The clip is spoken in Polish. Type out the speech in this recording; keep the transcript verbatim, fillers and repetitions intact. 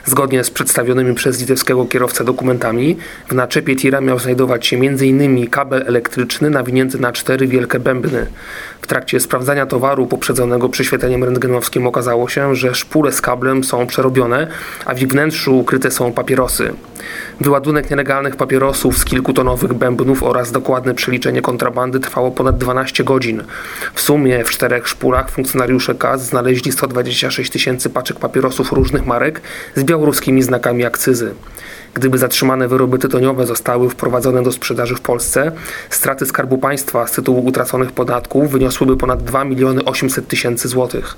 Zgodnie z przedstawionymi przez litewskiego kierowcę dokumentami, w naczepie tira miał znajdować się między innymi kabel elektryczny nawinięty na cztery wielkie bębny. W trakcie sprawdzania towaru poprzedzonego prześwietleniem rentgenowskim okazało się, że szpule z kablem są przerobione, a w ich wnętrzu ukryte są papierosy. Wyładunek nielegalnych papierosów z kilkutonowych bębnów oraz dokładne przeliczenie kontrabandy trwało ponad dwanaście godzin. W sumie w czterech szpulach funkcjonariusze K A S znaleźli sto dwadzieścia sześć tysięcy paczek papierosów różnych marek z białoruskimi znakami akcyzy. Gdyby zatrzymane wyroby tytoniowe zostały wprowadzone do sprzedaży w Polsce, straty Skarbu Państwa z tytułu utraconych podatków wyniosłyby ponad dwa miliony osiemset tysięcy złotych.